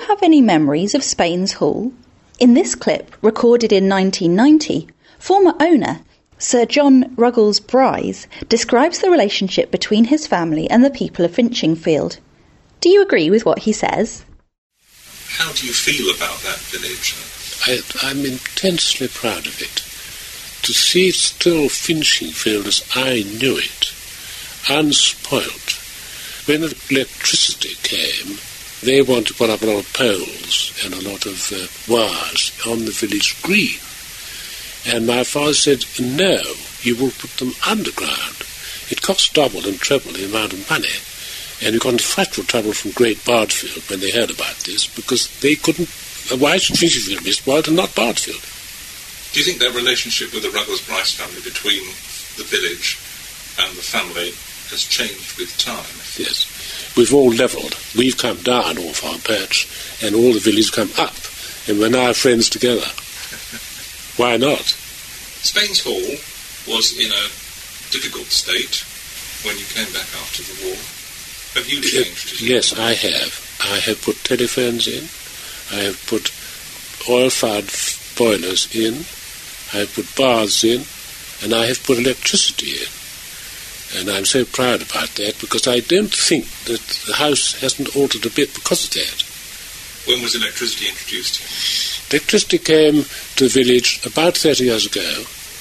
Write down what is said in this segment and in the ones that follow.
have any memories of Spain's Hall? In this clip, recorded in 1990, former owner Sir John Ruggles Bryce describes the relationship between his family and the people of Finchingfield. Do you agree with what he says? How do you feel about that village? I'm intensely proud of it. To see it still Finchingfield as I knew it, unspoilt. When electricity came, they wanted to put up a lot of poles and a lot of wires on the village green. And my father said, no, you will put them underground. It costs double and treble the amount of money. And we got into frightful trouble from Great Bardfield when they heard about this, because they couldn't... Why should Finchingfield be spoiled and not Bardfield? Do you think their relationship with the Ruggles Bryce family between the village and the family has changed with time? Yes. We've all levelled. We've come down off our perch, and all the villages come up, and we're now friends together. Why not? Spain's Hall was in a difficult state when you came back after the war. Have you changed? Yes, I have. I have put telephones in. I have put oil-fired boilers in. I have put baths in. And I have put electricity in. And I'm so proud about that, because I don't think that the house hasn't altered a bit because of that. When was electricity introduced here? Electricity came to the village about 30 years ago,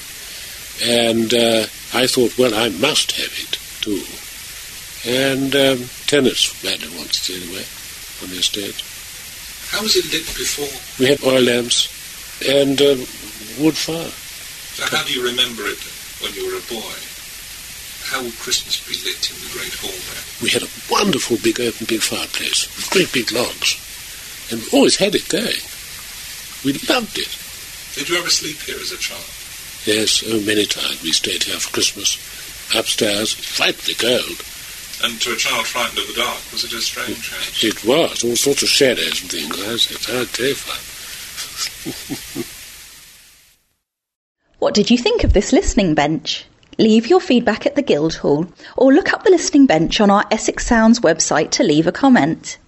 and I thought, well, I must have it too. And tenants had it once anyway on the estate. How was it lit before? We had oil lamps and wood fire. So how do you remember it when you were a boy? How would Christmas be lit in the Great Hall there? We had a wonderful big open big fireplace with great big logs, and we always had it going. We loved it. Did you ever sleep here as a child? Yes, many times we stayed here for Christmas. Upstairs, frightfully cold. And to a child frightened of the dark, was it a strange house? It was, all sorts of shadows and things. I was terrified. What did you think of this listening bench? Leave your feedback at the Guildhall, or look up the listening bench on our Essex Sounds website to leave a comment.